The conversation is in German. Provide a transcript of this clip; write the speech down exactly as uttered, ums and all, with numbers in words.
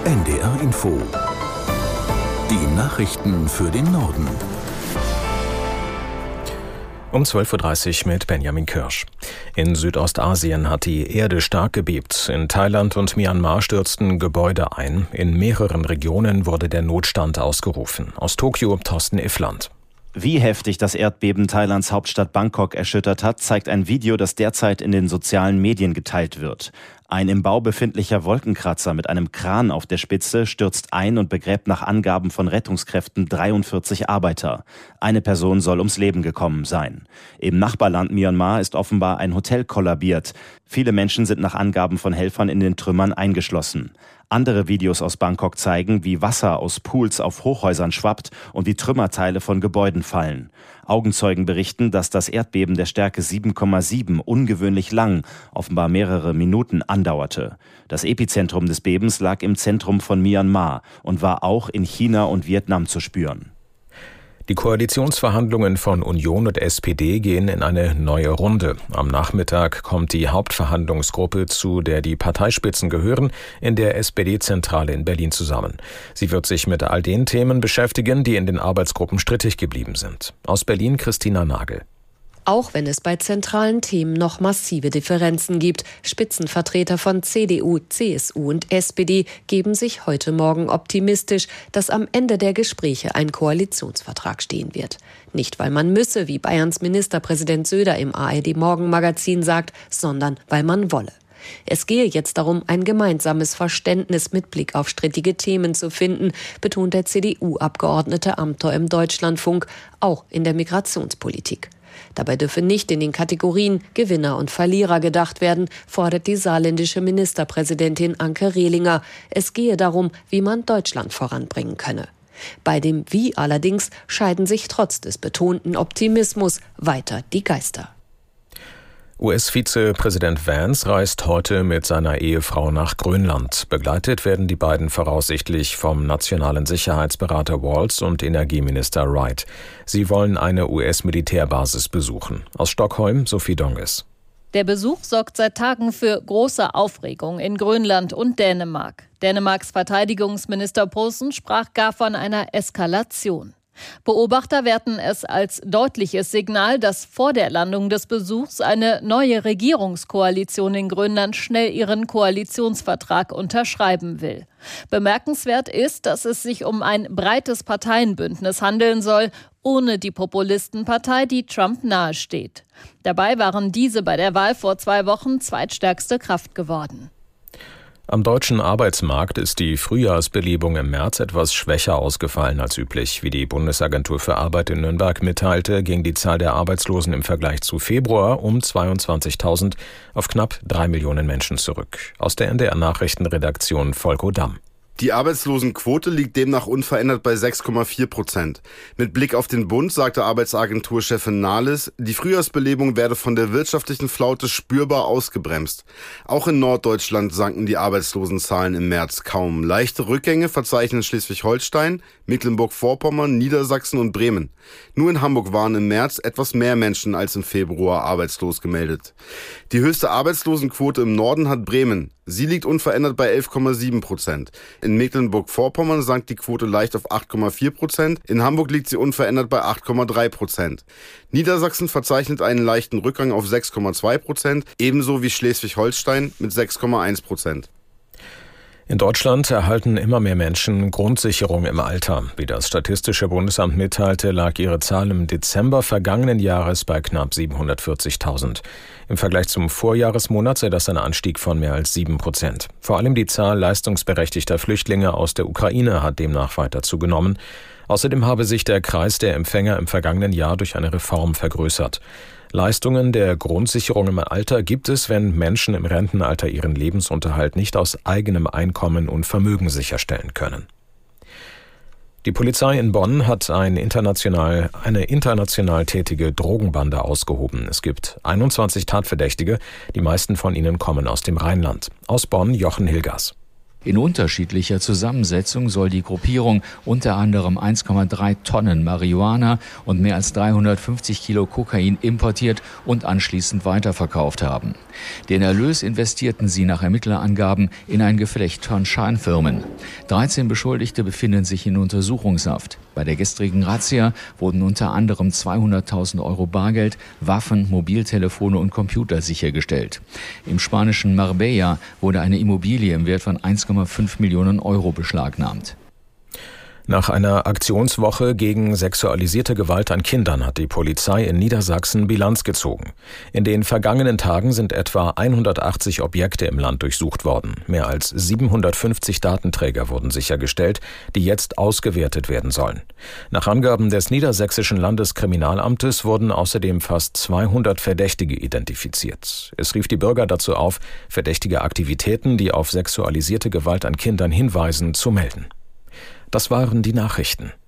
N D R Info. Die Nachrichten für den Norden. Um zwölf Uhr dreißig mit Benjamin Kirsch. In Südostasien hat die Erde stark gebebt. In Thailand und Myanmar stürzten Gebäude ein. In mehreren Regionen wurde der Notstand ausgerufen. Aus Tokio Thorsten Iffland. Wie heftig das Erdbeben Thailands Hauptstadt Bangkok erschüttert hat, zeigt ein Video, das derzeit in den sozialen Medien geteilt wird. Ein im Bau befindlicher Wolkenkratzer mit einem Kran auf der Spitze stürzt ein und begräbt nach Angaben von Rettungskräften dreiundvierzig Arbeiter. Eine Person soll ums Leben gekommen sein. Im Nachbarland Myanmar ist offenbar ein Hotel kollabiert. Viele Menschen sind nach Angaben von Helfern in den Trümmern eingeschlossen. Andere Videos aus Bangkok zeigen, wie Wasser aus Pools auf Hochhäusern schwappt und wie Trümmerteile von Gebäuden fallen. Augenzeugen berichten, dass das Erdbeben der Stärke sieben Komma sieben ungewöhnlich lang, offenbar mehrere Minuten, andauerte. Das Epizentrum des Bebens lag im Zentrum von Myanmar und war auch in China und Vietnam zu spüren. Die Koalitionsverhandlungen von Union und S P D gehen in eine neue Runde. Am Nachmittag kommt die Hauptverhandlungsgruppe, zu der die Parteispitzen gehören, in der S P D-Zentrale in Berlin zusammen. Sie wird sich mit all den Themen beschäftigen, die in den Arbeitsgruppen strittig geblieben sind. Aus Berlin Christina Nagel. Auch wenn es bei zentralen Themen noch massive Differenzen gibt, Spitzenvertreter von C D U, C S U und S P D geben sich heute Morgen optimistisch, dass am Ende der Gespräche ein Koalitionsvertrag stehen wird. Nicht, weil man müsse, wie Bayerns Ministerpräsident Söder im A R D-Morgenmagazin sagt, sondern weil man wolle. Es gehe jetzt darum, ein gemeinsames Verständnis mit Blick auf strittige Themen zu finden, betont der C D U-Abgeordnete Amthor im Deutschlandfunk, auch in der Migrationspolitik. Dabei dürfe nicht in den Kategorien Gewinner und Verlierer gedacht werden, fordert die saarländische Ministerpräsidentin Anke Rehlinger. Es gehe darum, wie man Deutschland voranbringen könne. Bei dem Wie allerdings scheiden sich trotz des betonten Optimismus weiter die Geister. U S-Vizepräsident Vance reist heute mit seiner Ehefrau nach Grönland. Begleitet werden die beiden voraussichtlich vom nationalen Sicherheitsberater Waltz und Energieminister Wright. Sie wollen eine U S-Militärbasis besuchen. Aus Stockholm Sophie Donges. Der Besuch sorgt seit Tagen für große Aufregung in Grönland und Dänemark. Dänemarks Verteidigungsminister Poulsen sprach gar von einer Eskalation. Beobachter werten es als deutliches Signal, dass vor der Landung des Besuchs eine neue Regierungskoalition in Grönland schnell ihren Koalitionsvertrag unterschreiben will. Bemerkenswert ist, dass es sich um ein breites Parteienbündnis handeln soll, ohne die Populistenpartei, die Trump nahesteht. Dabei waren diese bei der Wahl vor zwei Wochen zweitstärkste Kraft geworden. Am deutschen Arbeitsmarkt ist die Frühjahrsbelebung im März etwas schwächer ausgefallen als üblich. Wie die Bundesagentur für Arbeit in Nürnberg mitteilte, ging die Zahl der Arbeitslosen im Vergleich zu Februar um zweiundzwanzigtausend auf knapp drei Millionen Menschen zurück. Aus der N D R-Nachrichtenredaktion Volko Damm. Die Arbeitslosenquote liegt demnach unverändert bei sechs Komma vier Prozent. Mit Blick auf den Bund sagte Arbeitsagenturchefin Nahles, die Frühjahrsbelebung werde von der wirtschaftlichen Flaute spürbar ausgebremst. Auch in Norddeutschland sanken die Arbeitslosenzahlen im März kaum. Leichte Rückgänge verzeichnen Schleswig-Holstein, Mecklenburg-Vorpommern, Niedersachsen und Bremen. Nur in Hamburg waren im März etwas mehr Menschen als im Februar arbeitslos gemeldet. Die höchste Arbeitslosenquote im Norden hat Bremen. Sie liegt unverändert bei elf Komma sieben Prozent. In Mecklenburg-Vorpommern sank die Quote leicht auf acht Komma vier Prozent. In Hamburg liegt sie unverändert bei acht Komma drei Prozent. Niedersachsen verzeichnet einen leichten Rückgang auf sechs Komma zwei Prozent, ebenso wie Schleswig-Holstein mit sechs Komma eins Prozent. In Deutschland erhalten immer mehr Menschen Grundsicherung im Alter. Wie das Statistische Bundesamt mitteilte, lag ihre Zahl im Dezember vergangenen Jahres bei knapp siebenhundertvierzigtausend. Im Vergleich zum Vorjahresmonat sei das ein Anstieg von mehr als sieben Prozent. Vor allem die Zahl leistungsberechtigter Flüchtlinge aus der Ukraine hat demnach weiter zugenommen. Außerdem habe sich der Kreis der Empfänger im vergangenen Jahr durch eine Reform vergrößert. Leistungen der Grundsicherung im Alter gibt es, wenn Menschen im Rentenalter ihren Lebensunterhalt nicht aus eigenem Einkommen und Vermögen sicherstellen können. Die Polizei in Bonn hat ein international, eine international tätige Drogenbande ausgehoben. Es gibt einundzwanzig Tatverdächtige, die meisten von ihnen kommen aus dem Rheinland. Aus Bonn Jochen Hilgers. In unterschiedlicher Zusammensetzung soll die Gruppierung unter anderem eins Komma drei Tonnen Marihuana und mehr als dreihundertfünfzig Kilo Kokain importiert und anschließend weiterverkauft haben. Den Erlös investierten sie nach Ermittlerangaben in ein Geflecht von Scheinfirmen. dreizehn Beschuldigte befinden sich in Untersuchungshaft. Bei der gestrigen Razzia wurden unter anderem zweihunderttausend Euro Bargeld, Waffen, Mobiltelefone und Computer sichergestellt. Im spanischen Marbella wurde eine Immobilie im Wert von eins Komma fünf Millionen Euro beschlagnahmt. Nach einer Aktionswoche gegen sexualisierte Gewalt an Kindern hat die Polizei in Niedersachsen Bilanz gezogen. In den vergangenen Tagen sind etwa hundertachtzig Objekte im Land durchsucht worden. Mehr als siebenhundertfünfzig Datenträger wurden sichergestellt, die jetzt ausgewertet werden sollen. Nach Angaben des Niedersächsischen Landeskriminalamtes wurden außerdem fast zweihundert Verdächtige identifiziert. Es rief die Bürger dazu auf, verdächtige Aktivitäten, die auf sexualisierte Gewalt an Kindern hinweisen, zu melden. Das waren die Nachrichten.